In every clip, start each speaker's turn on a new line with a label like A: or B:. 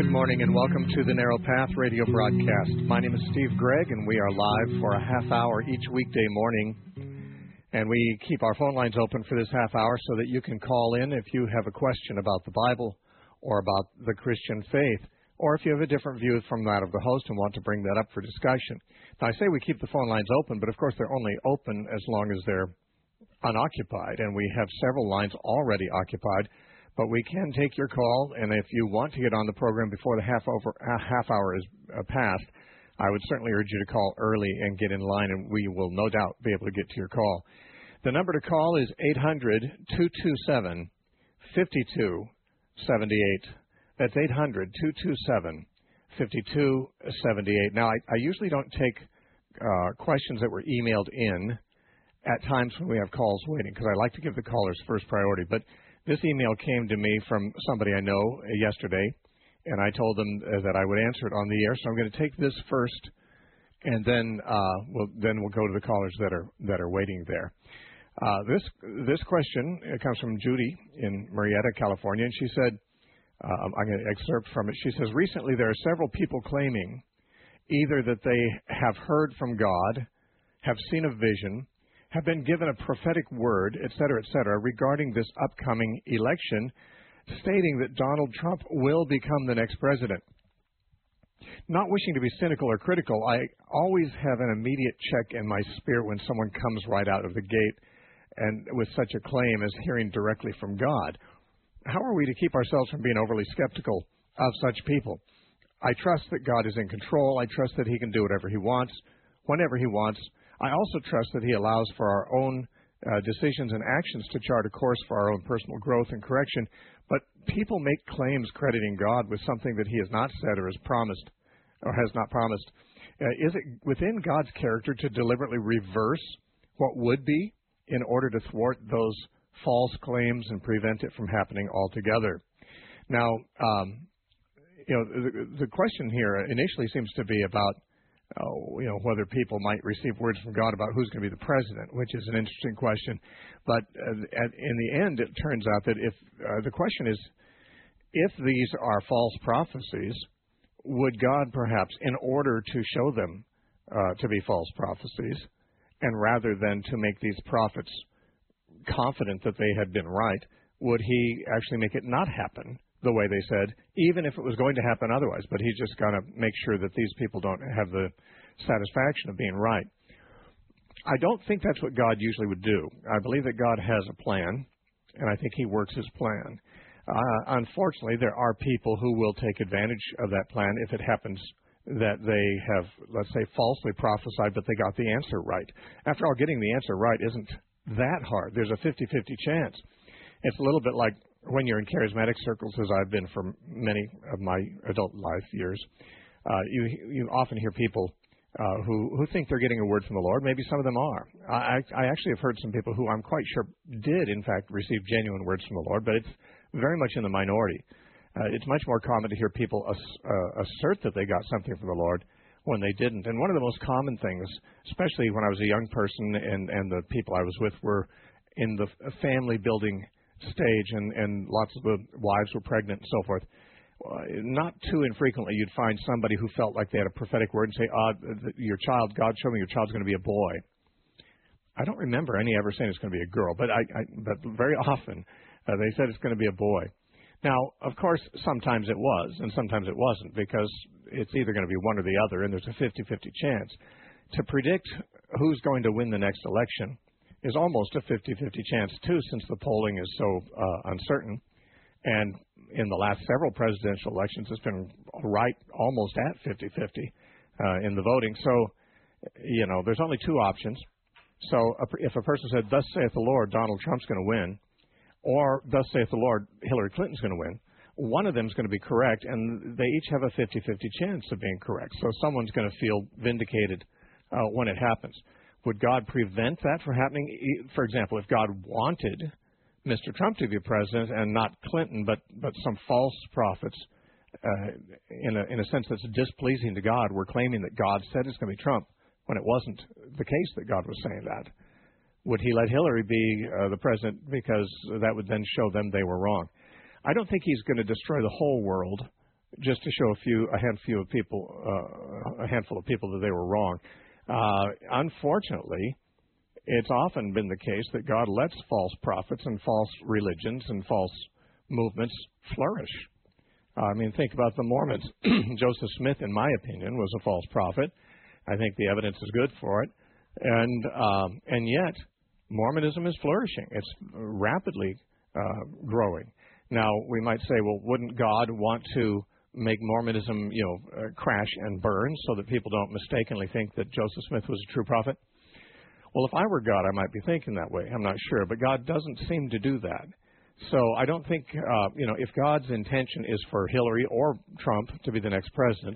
A: Good morning and welcome to the Narrow Path radio broadcast. My name is Steve Gregg and we are live for a half hour each weekday morning. And we keep our phone lines open for this half hour so that you can call in if you have a question about the Bible or about the Christian faith, or if you have a different view from that of the host and want to bring that up for discussion. Now, I say we keep the phone lines open, but of course they're only open as long as they're unoccupied, and we have several lines already occupied. But we can take your call, and if you want to get on the program before the half hour is passed, I would certainly urge you to call early and get in line, and we will no doubt be able to get to your call. The number to call is 800-227-5278. That's 800-227-5278. Now, I usually don't take questions that were emailed in at times when we have calls waiting, because I like to give the callers first priority. But this email came to me from somebody I know yesterday, and I told them that I would answer it on the air. So I'm going to take this first, and then we'll go to the callers that are waiting there. This question comes from Judy in Murrieta, California, and she said, I'm going to excerpt from it. She says, recently there are several people claiming either that they have heard from God, have seen a vision, have been given a prophetic word, et cetera, regarding this upcoming election, stating that Donald Trump will become the next president. Not wishing to be cynical or critical, I always have an immediate check in my spirit when someone comes right out of the gate and with such a claim as hearing directly from God. How are we to keep ourselves from being overly skeptical of such people? I trust that God is in control. I trust that he can do whatever he wants, whenever he wants. I also trust that he allows for our own decisions and actions to chart a course for our own personal growth and correction. But people make claims crediting God with something that he has not said or has promised or has not promised. Is it within God's character to deliberately reverse what would be in order to thwart those false claims and prevent it from happening altogether? Now, the question here initially seems to be about whether people might receive words from God about who's going to be the president, which is an interesting question. But in the end, it turns out that if the question is, if these are false prophecies, would God perhaps, in order to show them to be false prophecies, and rather than to make these prophets confident that they had been right, would he actually make it not happen the way they said, even if it was going to happen otherwise? But he's just going to make sure that these people don't have the satisfaction of being right. I don't think that's what God usually would do. I believe that God has a plan, and I think he works his plan. Unfortunately, there are people who will take advantage of that plan if it happens that they have, let's say, falsely prophesied, but they got the answer right. After all, getting the answer right isn't that hard. There's a 50-50 chance. It's a little bit like when you're in charismatic circles, as I've been for many of my adult life years, you often hear people who think they're getting a word from the Lord. Maybe some of them are. I actually have heard some people who I'm quite sure did, in fact, receive genuine words from the Lord, but it's very much in the minority. It's much more common to hear people assert that they got something from the Lord when they didn't. And one of the most common things, especially when I was a young person and the people I was with were in the family building stage and lots of the wives were pregnant and so forth, not too infrequently you'd find somebody who felt like they had a prophetic word and say, your child, God showed me your child's going to be a boy. I don't remember any ever saying it's going to be a girl, but but very often they said it's going to be a boy. Now, of course, sometimes it was, and sometimes it wasn't, because it's either going to be one or the other, and there's a 50-50 chance. To predict who's going to win the next election is almost a 50-50 chance, too, since the polling is so uncertain. And in the last several presidential elections, it's been right almost at 50-50 in the voting. So, there's only two options. So if a person said, thus saith the Lord, Donald Trump's going to win, or thus saith the Lord, Hillary Clinton's going to win, one of them is going to be correct, and they each have a 50-50 chance of being correct. So someone's going to feel vindicated when it happens. Would God prevent that from happening? For example, if God wanted Mr. Trump to be president and not Clinton, but some false prophets, in a sense that's displeasing to God, were claiming that God said it's going to be Trump when it wasn't the case that God was saying that, would he let Hillary be the president, because that would then show them they were wrong? I don't think he's going to destroy the whole world just to show a handful of people that they were wrong. Unfortunately, it's often been the case that God lets false prophets and false religions and false movements flourish. I mean, think about the Mormons. Joseph Smith, in my opinion, was a false prophet. I think the evidence is good for it. And yet, Mormonism is flourishing. It's rapidly growing. Now, we might say, well, wouldn't God want to make Mormonism, crash and burn so that people don't mistakenly think that Joseph Smith was a true prophet? Well, if I were God, I might be thinking that way. I'm not sure. But God doesn't seem to do that. So I don't think, if God's intention is for Hillary or Trump to be the next president,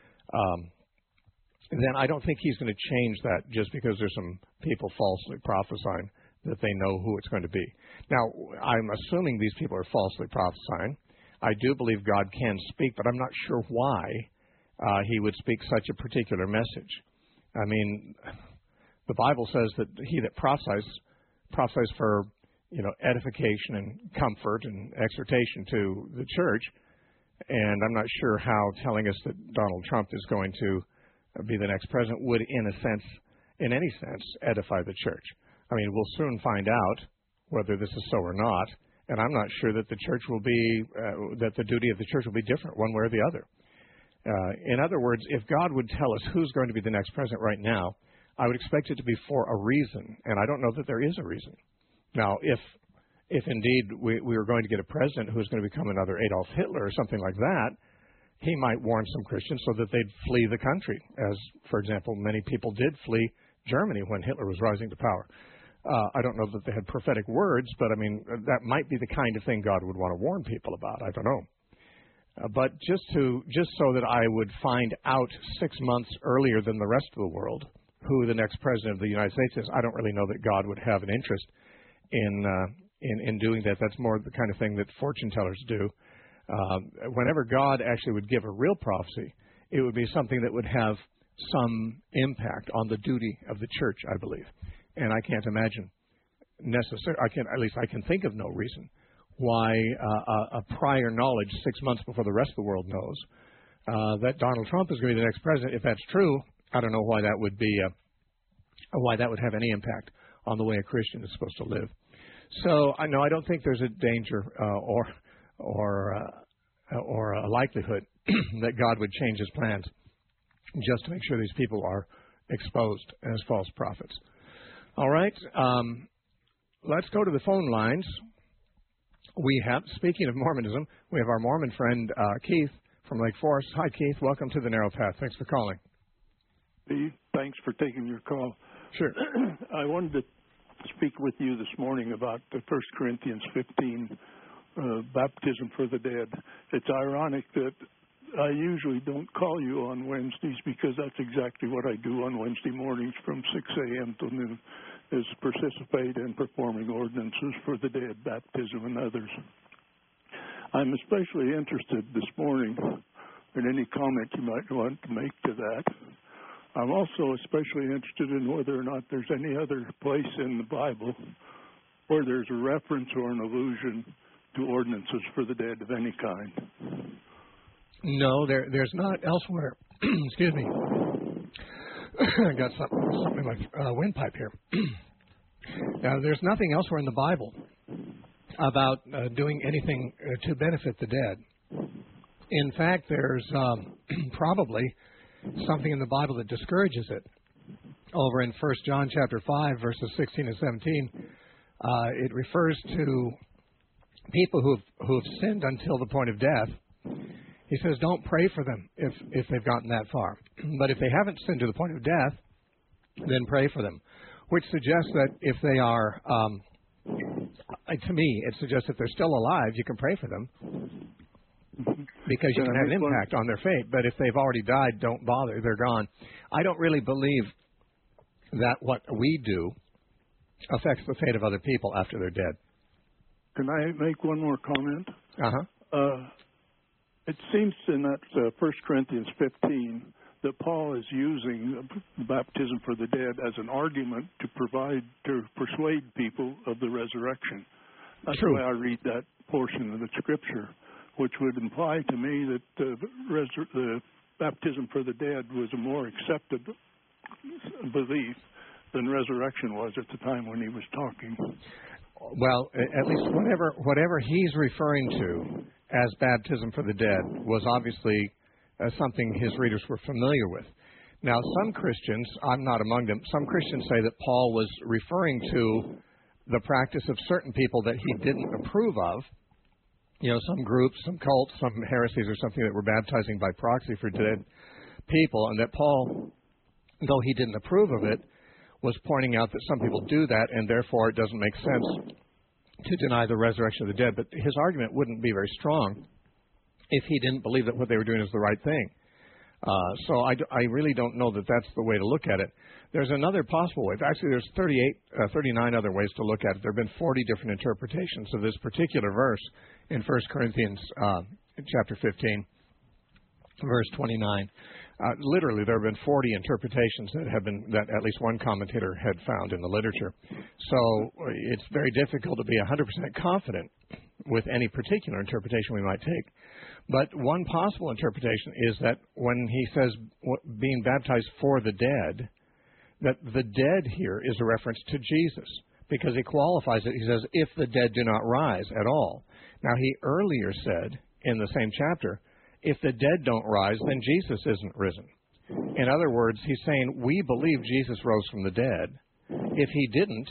A: then I don't think he's going to change that just because there's some people falsely prophesying that they know who it's going to be. Now, I'm assuming these people are falsely prophesying. I do believe God can speak, but I'm not sure why he would speak such a particular message. I mean, the Bible says that he that prophesies for edification and comfort and exhortation to the church, and I'm not sure how telling us that Donald Trump is going to be the next president would, in any sense, edify the church. I mean, we'll soon find out whether this is so or not, and I'm not sure that the church will be, that the duty of the church will be different one way or the other. In other words, if God would tell us who's going to be the next president right now, I would expect it to be for a reason, and I don't know that there is a reason. Now, if indeed we were going to get a president who's going to become another Adolf Hitler or something like that, he might warn some Christians so that they'd flee the country, as, for example, many people did flee Germany when Hitler was rising to power. I don't know that they had prophetic words, but, I mean, that might be the kind of thing God would want to warn people about. I don't know. But just so that I would find out 6 months earlier than the rest of the world who the next president of the United States is, I don't really know that God would have an interest in doing that. That's more the kind of thing that fortune tellers do. Whenever God actually would give a real prophecy, it would be something that would have some impact on the duty of the church, I believe. And I can't imagine I can think of no reason why a prior knowledge 6 months before the rest of the world knows that Donald Trump is going to be the next president. If that's true, I don't know why that would be why that would have any impact on the way a Christian is supposed to live. So I don't think there's a danger or a likelihood that God would change his plans just to make sure these people are exposed as false prophets. All right, let's go to the phone lines. Speaking of Mormonism, we have our Mormon friend Keith from Lake Forest. Hi, Keith. Welcome to the Narrow Path. Thanks for calling.
B: Steve, thanks for taking your call.
A: Sure.
B: I wanted to speak with you this morning about the 1 Corinthians 15, baptism for the dead. It's ironic that I usually don't call you on Wednesdays because that's exactly what I do on Wednesday mornings from 6 a.m. to noon, is participate in performing ordinances for the dead, baptism and others. I'm especially interested this morning in any comment you might want to make to that. I'm also especially interested in whether or not there's any other place in the Bible where there's a reference or an allusion to ordinances for the dead of any kind.
A: No, there's not elsewhere. Excuse me. I got something like a windpipe here. Now, there's nothing elsewhere in the Bible about doing anything to benefit the dead. In fact, there's probably something in the Bible that discourages it. Over in 1 John chapter 5, verses 16 and 17, it refers to people who've sinned until the point of death. He says, don't pray for them if they've gotten that far. But if they haven't sinned to the point of death, then pray for them. Which suggests that if they are, to me, it suggests if they're still alive, you can pray for them. Because you can have an impact on their fate. But if they've already died, don't bother. They're gone. I don't really believe that what we do affects the fate of other people after they're dead.
B: Can I make one more comment?
A: Uh-huh.
B: It seems in that 1 Corinthians 15 that Paul is using baptism for the dead as an argument to persuade people of the resurrection. That's
A: True.
B: the way I read that portion of the Scripture. which would imply to me that the baptism for the dead was a more accepted belief than resurrection was at the time when he was talking.
A: Well, at least whatever he's referring to as baptism for the dead was obviously something his readers were familiar with. Now, some Christians, I'm not among them, some Christians say that Paul was referring to the practice of certain people that he didn't approve of, some groups, some cults, some heresies or something that were baptizing by proxy for dead people, and that Paul, though he didn't approve of it, was pointing out that some people do that, and therefore it doesn't make sense to deny the resurrection of the dead. But his argument wouldn't be very strong if he didn't believe that what they were doing is the right thing. So I really don't know that that's the way to look at it. There's another possible way. Actually, there's 39 other ways to look at it. There have been 40 different interpretations of this particular verse in 1 Corinthians chapter 15, verse 29. Literally, there have been 40 interpretations that at least one commentator had found in the literature. So it's very difficult to be 100% confident with any particular interpretation we might take. But one possible interpretation is that when he says being baptized for the dead, that the dead here is a reference to Jesus, because he qualifies it. He says, if the dead do not rise at all. Now, he earlier said in the same chapter, if the dead don't rise, then Jesus isn't risen. In other words, he's saying, we believe Jesus rose from the dead. If he didn't,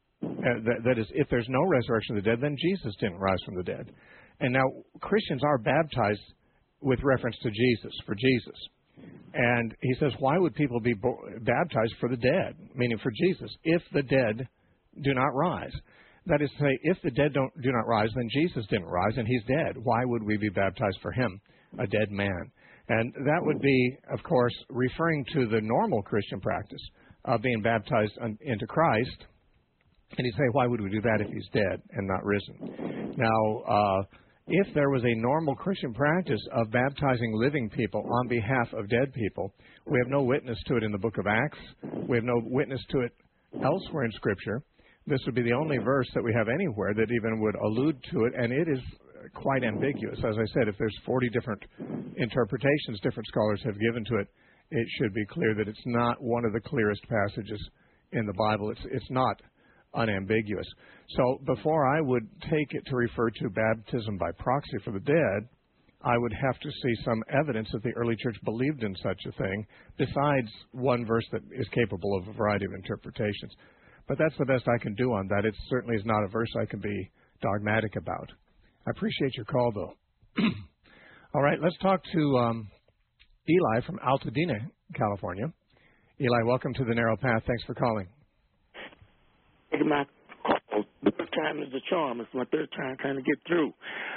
A: that is, if there's no resurrection of the dead, then Jesus didn't rise from the dead. And now Christians are baptized with reference to Jesus, for Jesus. And he says, why would people be baptized for the dead, meaning for Jesus, if the dead do not rise? That is to say, if the dead do not rise, then Jesus didn't rise and he's dead. Why would we be baptized for him, a dead man? And that would be, of course, referring to the normal Christian practice of being baptized into Christ. And he'd say, why would we do that if he's dead and not risen? Now, if there was a normal Christian practice of baptizing living people on behalf of dead people, we have no witness to it in the book of Acts. We have no witness to it elsewhere in Scripture. This would be the only verse that we have anywhere that even would allude to it, and it is quite ambiguous. As I said, if there's 40 different interpretations different scholars have given to it, it should be clear that it's not one of the clearest passages in the Bible. It's not unambiguous. So before I would take it to refer to baptism by proxy for the dead, I would have to see some evidence that the early church believed in such a thing, besides one verse that is capable of a variety of interpretations. But that's the best I can do on that. It certainly is not a verse I can be dogmatic about. I appreciate your call, though. All right, let's talk to Eli from Altadena, California. Eli, welcome to the Narrow Path. Thanks for calling.
C: My call. The first time is the charm. It's my third time trying to get through.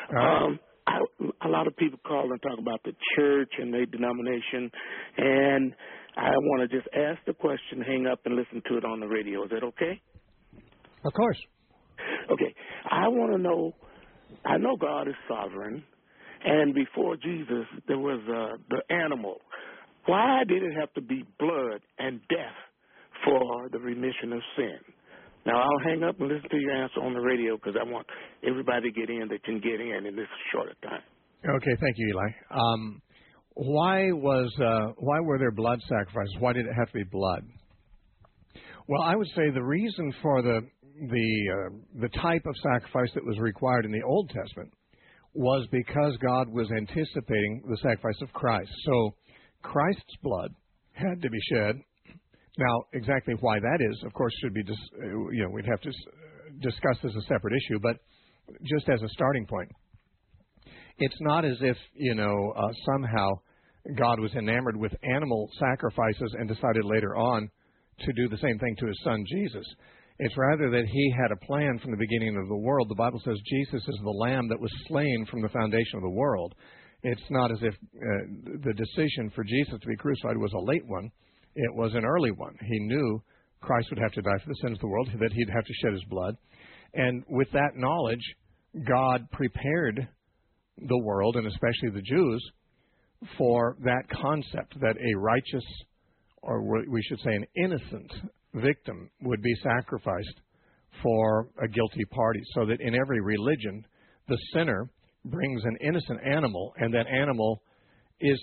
C: A lot of people call and talk about the church and their denomination, and I want to just ask the question, hang up, and listen to it on the radio. Is that okay?
A: Of course.
C: Okay. I want to know, I know God is sovereign, and before Jesus, there was the animal. Why did it have to be blood and death for the remission of sin? Now, I'll hang up and listen to your answer on the radio because I want everybody to get in that can get in this short time.
A: Okay, thank you, Eli. Why were there blood sacrifices? Why did it have to be blood? Well, I would say the reason for the type of sacrifice that was required in the Old Testament was because God was anticipating the sacrifice of Christ. So Christ's blood had to be shed. Now, exactly why that is, of course, should be we'd have to discuss as a separate issue. But just as a starting point, it's not as if somehow God was enamored with animal sacrifices and decided later on to do the same thing to his son Jesus. It's rather that he had a plan from the beginning of the world. The Bible says Jesus is the lamb that was slain from the foundation of the world. It's not as if the decision for Jesus to be crucified was a late one. It was an early one. He knew Christ would have to die for the sins of the world, that he'd have to shed his blood. And with that knowledge, God prepared the world, and especially the Jews, for that concept that a righteous, or we should say an innocent victim would be sacrificed for a guilty party, so that in every religion, the sinner brings an innocent animal, and that animal is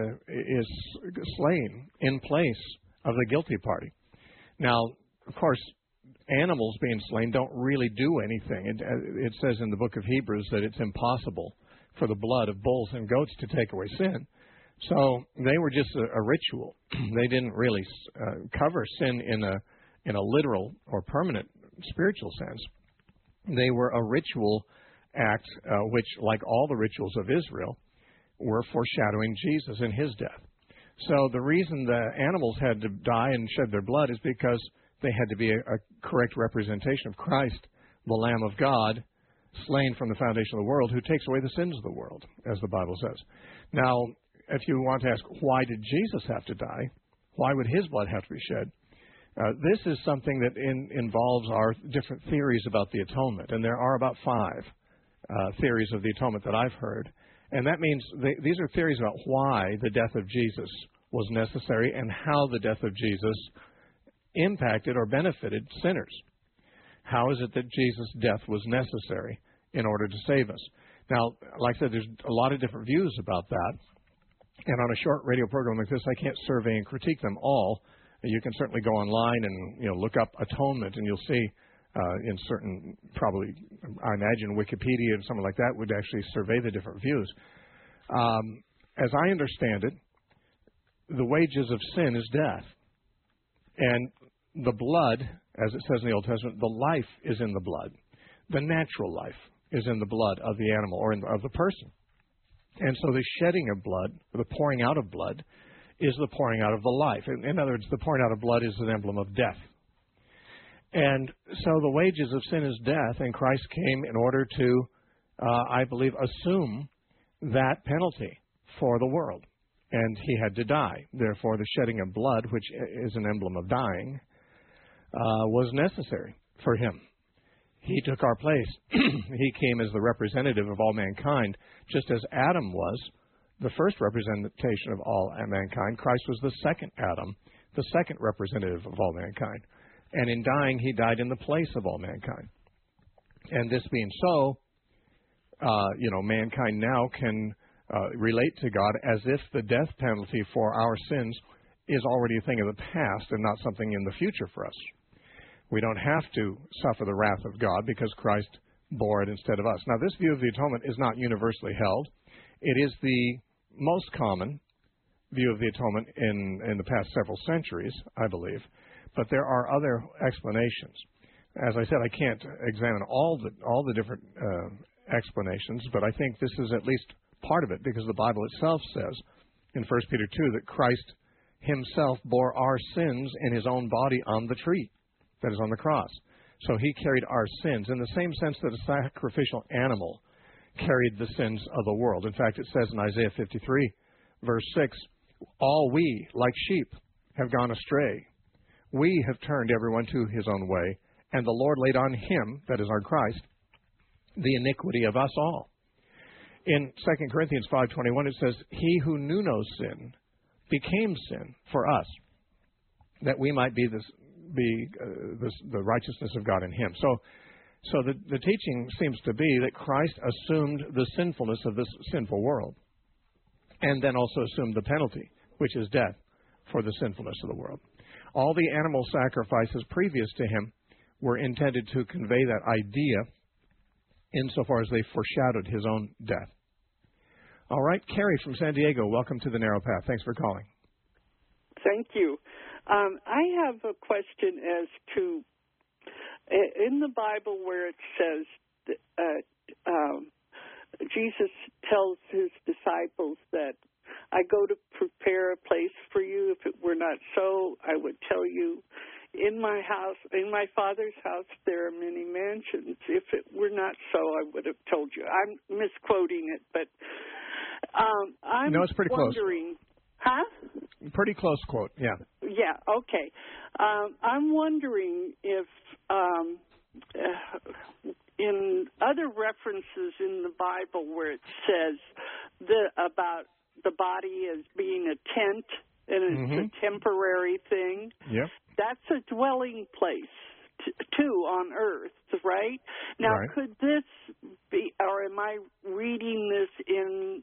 A: slain in place of the guilty party. Now, of course, animals being slain don't really do anything. It says in the book of Hebrews that it's impossible for the blood of bulls and goats to take away sin. So they were just a ritual. They didn't really cover sin in a literal or permanent spiritual sense. They were a ritual act, which, like all the rituals of Israel, were foreshadowing Jesus and his death. So the reason the animals had to die and shed their blood is because they had to be a correct representation of Christ, the Lamb of God, slain from the foundation of the world, who takes away the sins of the world, as the Bible says. Now, if you want to ask, why did Jesus have to die? Why would his blood have to be shed? This is something that involves our different theories about the atonement, and there are about 5 theories of the atonement that I've heard. And that means these are theories about why the death of Jesus was necessary and how the death of Jesus impacted or benefited sinners. How is it that Jesus' death was necessary in order to save us? Now, like I said, there's a lot of different views about that. And on a short radio program like this, I can't survey and critique them all. You can certainly go online and look up atonement, and you'll see in certain, probably, I imagine Wikipedia and something like that would actually survey the different views. As I understand it, the wages of sin is death. And the blood, as it says in the Old Testament, the life is in the blood. The natural life is in the blood of the animal or of the person. And so the shedding of blood, the pouring out of blood, is the pouring out of the life. In other words, the pouring out of blood is an emblem of death. And so the wages of sin is death, and Christ came in order to, I believe, assume that penalty for the world. And he had to die. Therefore, the shedding of blood, which is an emblem of dying, was necessary for him. He took our place. He came as the representative of all mankind, just as Adam was the first representation of all mankind. Christ was the second Adam, the second representative of all mankind. And in dying, he died in the place of all mankind. And this being so, mankind now can relate to God as if the death penalty for our sins is already a thing of the past and not something in the future for us. We don't have to suffer the wrath of God because Christ bore it instead of us. Now, this view of the atonement is not universally held. It is the most common view of the atonement in the past several centuries, I believe. But there are other explanations. As I said, I can't examine all the different explanations, but I think this is at least part of it because the Bible itself says in 1 Peter 2 that Christ himself bore our sins in his own body on the tree, that is on the cross. So he carried our sins in the same sense that a sacrificial animal carried the sins of the world. In fact, it says in Isaiah 53, verse 6, all we, like sheep, have gone astray. We have turned everyone to his own way, and the Lord laid on him, that is on Christ, the iniquity of us all. In 2 Corinthians 5:21, it says, he who knew no sin became sin for us, that we might be the righteousness of God in him. So the teaching seems to be that Christ assumed the sinfulness of this sinful world, and then also assumed the penalty, which is death, for the sinfulness of the world. All the animal sacrifices previous to him were intended to convey that idea insofar as they foreshadowed his own death. All right, Carrie from San Diego, welcome to the Narrow Path. Thanks for calling.
D: Thank you. I have a question as to, in the Bible where it says, Jesus tells his disciples that I go to prepare a place for you. If it were not so, I would tell you, in my house, in my Father's house, there are many mansions. If it were not so, I would have told you. I'm misquoting it, but I'm
A: no, it's pretty
D: wondering.
A: Close.
D: Huh?
A: Pretty close quote, yeah.
D: Yeah, okay. I'm wondering if in other references in the Bible where it says about the body as being a tent and it's a temporary thing,
A: yep.
D: That's a dwelling place. to on earth, right? Now,
A: right.
D: could this be, or am I reading this in,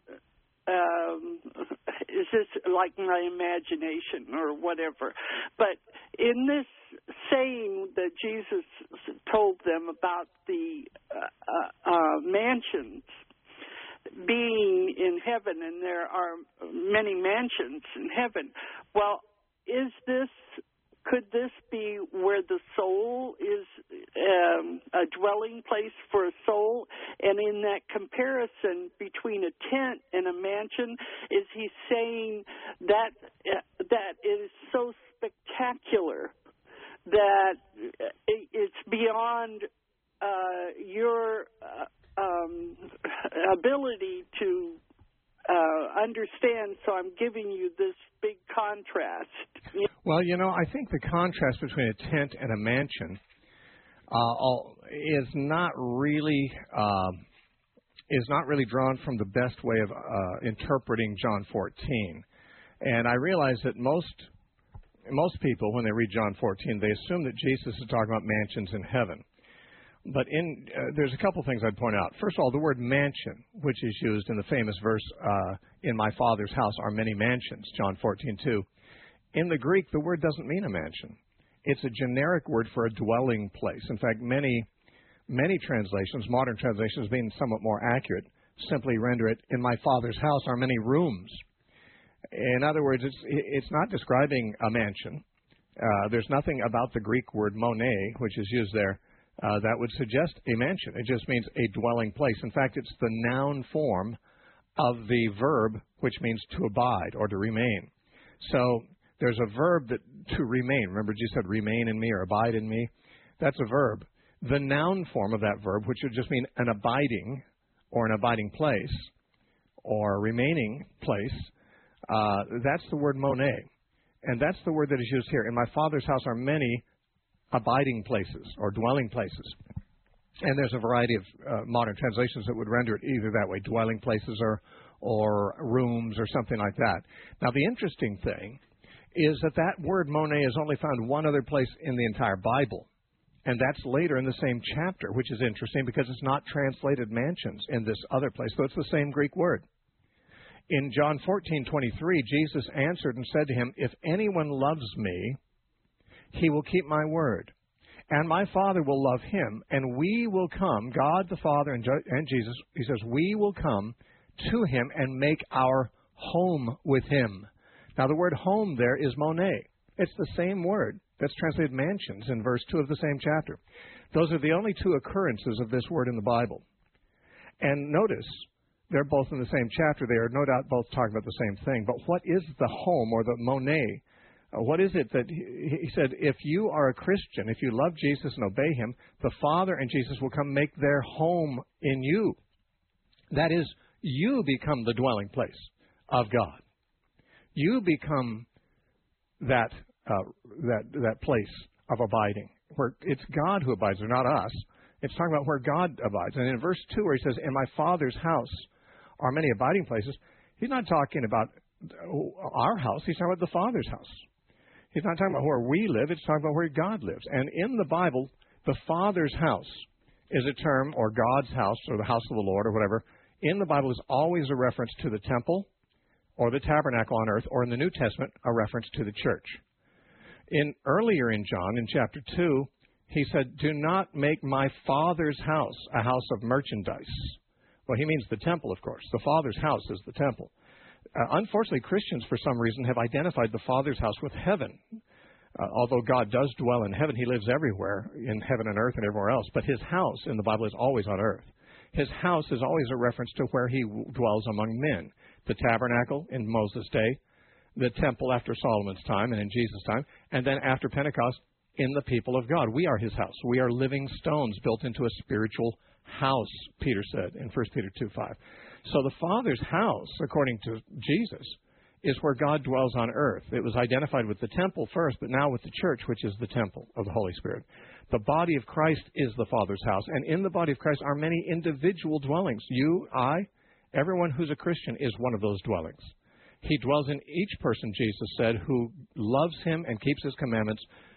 D: is this like my imagination or whatever? But in this saying that Jesus told them about the mansions being in heaven, and there are many mansions in heaven, well, could this be where the soul is a dwelling place for a soul? And in that comparison between a tent and a mansion, is he saying that that is so spectacular that it's beyond your ability to understand, so I'm giving you this big contrast.
A: Well, I think the contrast between a tent and a mansion is not really drawn from the best way of interpreting John 14. And I realize that most people, when they read John 14, they assume that Jesus is talking about mansions in heaven. But there's a couple things I'd point out. First of all, the word mansion, which is used in the famous verse, in my Father's house are many mansions, John 14:2. In the Greek, the word doesn't mean a mansion. It's a generic word for a dwelling place. In fact, many translations, modern translations being somewhat more accurate, simply render it, in my Father's house are many rooms. In other words, it's not describing a mansion. There's nothing about the Greek word mone, which is used there, that would suggest a mansion. It just means a dwelling place. In fact, it's the noun form of the verb, which means to abide or to remain. So there's a verb to remain. Remember, Jesus said, remain in me or abide in me. That's a verb. The noun form of that verb, which would just mean an abiding or an abiding place or a remaining place, that's the word mone. And that's the word that is used here. In my Father's house are many abiding places or dwelling places. And there's a variety of modern translations that would render it either that way, dwelling places or rooms or something like that. Now, the interesting thing is that word mone is only found one other place in the entire Bible. And that's later in the same chapter, which is interesting because it's not translated mansions in this other place, so it's the same Greek word. In John 14:23, Jesus answered and said to him, if anyone loves me, he will keep my word, and my Father will love him, and we will come, God the Father and Jesus, he says, we will come to him and make our home with him. Now, the word home there is mone. It's the same word that's translated mansions in verse 2 of the same chapter. Those are the only two occurrences of this word in the Bible. And notice, they're both in the same chapter. They are no doubt both talking about the same thing. But what is the home or the mone? What is it that he said, if you are a Christian, if you love Jesus and obey him, the Father and Jesus will come make their home in you. That is, you become the dwelling place of God. You become that place of abiding, where it's God who abides, or not us. It's talking about where God abides. And in verse 2 where he says, in my Father's house are many abiding places, he's not talking about our house. He's talking about the Father's house. He's not talking about where we live. It's talking about where God lives. And in the Bible, the Father's house is a term, or God's house, or the house of the Lord, or whatever. In the Bible is always a reference to the temple or the tabernacle on earth, or in the New Testament, a reference to the church. Earlier in John, in chapter 2, he said, do not make my Father's house a house of merchandise. Well, he means the temple, of course. The Father's house is the temple. Unfortunately, Christians, for some reason, have identified the Father's house with heaven. Although God does dwell in heaven, he lives everywhere, in heaven and earth and everywhere else. But his house in the Bible is always on earth. His house is always a reference to where he dwells among men. The tabernacle in Moses' day, the temple after Solomon's time and in Jesus' time, and then after Pentecost, in the people of God. We are his house. We are living stones built into a spiritual house, Peter said in 1 Peter 2:5. So the Father's house, according to Jesus, is where God dwells on earth. It was identified with the temple first, but now with the church, which is the temple of the Holy Spirit. The body of Christ is the Father's house, and in the body of Christ are many individual dwellings. You, I, everyone who's a Christian is one of those dwellings. He dwells in each person, Jesus said, who loves him and keeps his commandments,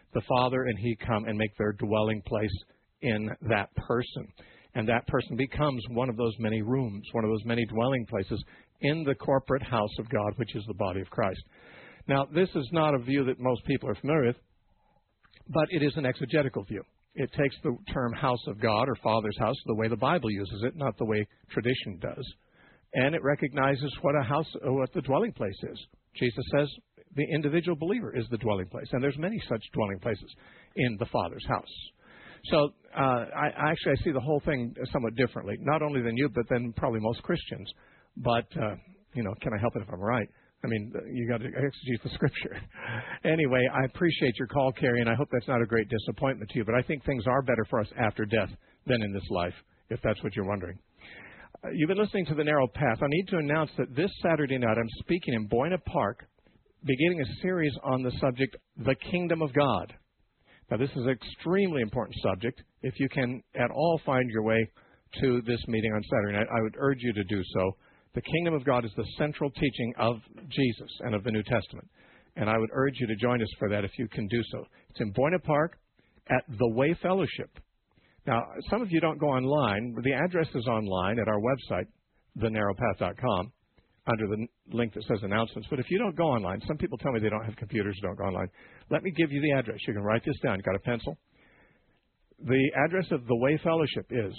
A: the Father and He come and make their dwelling place in that person. And that person becomes one of those many rooms, one of those many dwelling places in the corporate house of God, which is the body of Christ. Now, this is not a view that most people are familiar with, but it is an exegetical view. It takes the term house of God or Father's house the way the Bible uses it, not the way tradition does. And it recognizes what the dwelling place is. Jesus says the individual believer is the dwelling place, and there's many such dwelling places in the Father's house. So I see the whole thing somewhat differently, not only than you, but than probably most Christians. But, can I help it if I'm right? I mean, you got to exegete the Scripture. Anyway, I appreciate your call, Carrie, and I hope that's not a great disappointment to you. But I think things are better for us after death than in this life, if that's what you're wondering. You've been listening to The Narrow Path. I need to announce that this Saturday night I'm speaking in Buena Park, beginning a series on the subject, The Kingdom of God. Now, this is an extremely important subject. If you can at all find your way to this meeting on Saturday night, I would urge you to do so. The kingdom of God is the central teaching of Jesus and of the New Testament. And I would urge you to join us for that if you can do so. It's in Buena Park at The Way Fellowship. Now, some of you don't go online. The address is online at our website, thenarrowpath.com, under the link that says announcements. But if you don't go online, some people tell me they don't have computers, don't go online. Let me give you the address. You can write this down. You got a pencil? The address of The Way Fellowship is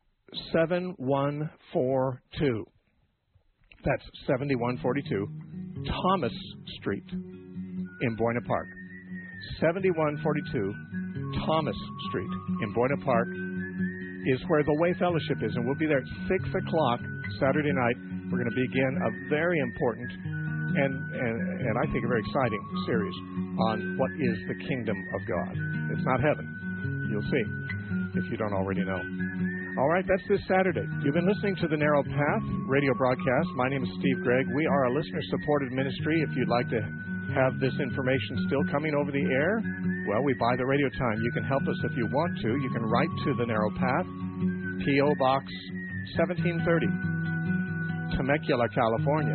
A: 7142. That's 7142 Thomas Street in Buena Park. 7142 Thomas Street in Buena Park is where The Way Fellowship is, and we'll be there at 6 o'clock Saturday night. We're going to begin a very important and I think a very exciting series on what is the kingdom of God. It's not heaven. You'll see if you don't already know. All right, that's this Saturday. You've been listening to The Narrow Path radio broadcast. My name is Steve Gregg. We are a listener-supported ministry. If you'd like to have this information still coming over the air, well, we buy the radio time. You can help us if you want to. You can write to The Narrow Path, P.O. Box 1730, Temecula, California,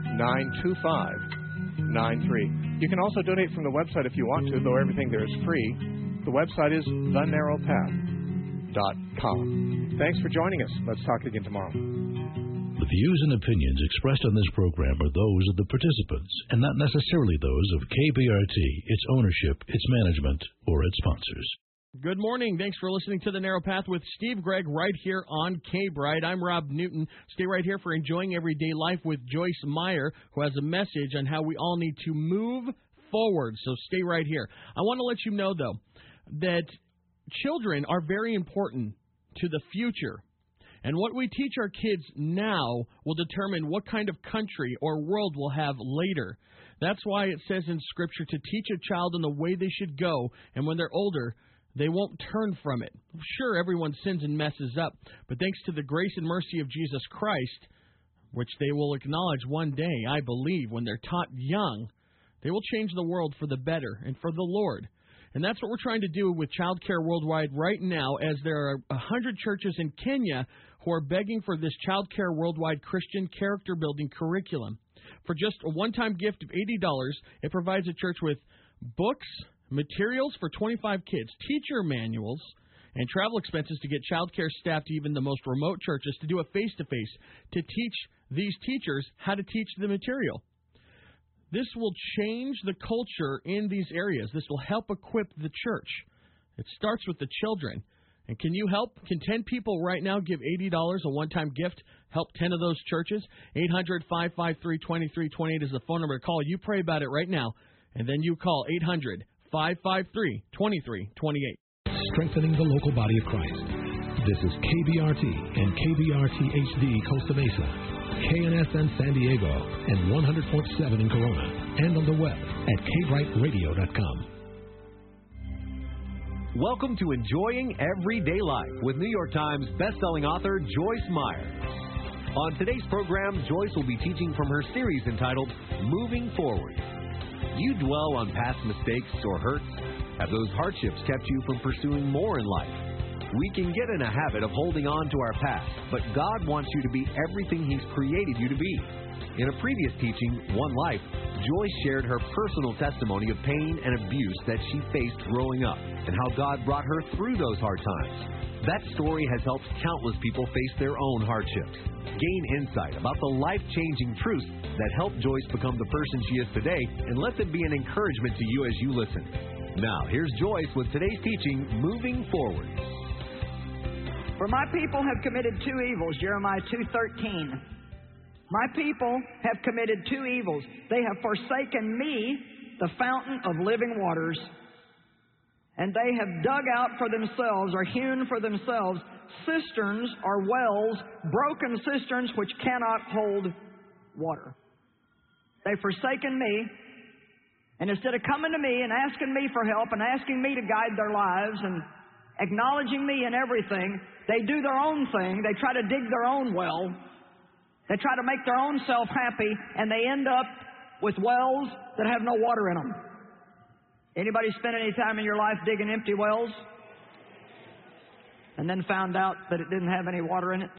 A: 92593. You can also donate from the website if you want to, though everything there is free. The website is thenarrowpath.com. Thanks for joining us. Let's talk again tomorrow.
E: The views and opinions expressed on this program are those of the participants and not necessarily those of KBRT, its ownership, its management, or its sponsors.
F: Good morning. Thanks for listening to The Narrow Path with Steve Gregg right here on K-Bride. I'm Rob Newton. Stay right here for Enjoying Everyday Life with Joyce Meyer, who has a message on how we all need to move forward. So stay right here. I want to let you know, though, that children are very important to the future. And what we teach our kids now will determine what kind of country or world we'll have later. That's why it says in Scripture to teach a child in the way they should go, and when they're older, they won't turn from it. Sure, everyone sins and messes up, but thanks to the grace and mercy of Jesus Christ, which they will acknowledge one day, I believe, when they're taught young, they will change the world for the better and for the Lord. And that's what we're trying to do with Child Care Worldwide right now, as there are 100 churches in Kenya who are begging for this Child Care Worldwide Christian character-building curriculum. For just a one-time gift of $80, it provides a church with books, materials for 25 kids, teacher manuals, and travel expenses to get child care staff to even the most remote churches to do a face-to-face to teach these teachers how to teach the material. This will change the culture in these areas. This will help equip the church. It starts with the children. And can you help? Can 10 people right now give $80, a one-time gift, help 10 of those churches? 800-553-2328 is the phone number to call. You pray about it right now, and then you call 800-553-2328.
E: Strengthening the local body of Christ. This is KBRT and KBRT HD Costa Mesa, KNSN San Diego, and 100.7 in Corona, and on the web at kbrightradio.com.
G: Welcome to Enjoying Everyday Life with New York Times bestselling author Joyce Meyer. On today's program, Joyce will be teaching from her series entitled Moving Forward. Do you dwell on past mistakes or hurts? Have those hardships kept you from pursuing more in life? We can get in a habit of holding on to our past, but God wants you to be everything He's created you to be. In a previous teaching, One Life, Joyce shared her personal testimony of pain and abuse that she faced growing up and how God brought her through those hard times. That story has helped countless people face their own hardships, gain insight about the life-changing truths that helped Joyce become the person she is today, and let them be an encouragement to you as you listen. Now, here's Joyce with today's teaching, Moving Forward.
H: For my people have committed two evils, Jeremiah 2:13. My people have committed two evils. They have forsaken me, the fountain of living waters, and they have dug out for themselves, or hewn for themselves, cisterns or wells, broken cisterns which cannot hold water. They've forsaken me, and instead of coming to me and asking me for help and asking me to guide their lives and acknowledging me in everything, they do their own thing. They try to dig their own well. They try to make their own self happy, and they end up with wells that have no water in them. Anybody spend any time in your life digging empty wells and then found out that it didn't have any water in it?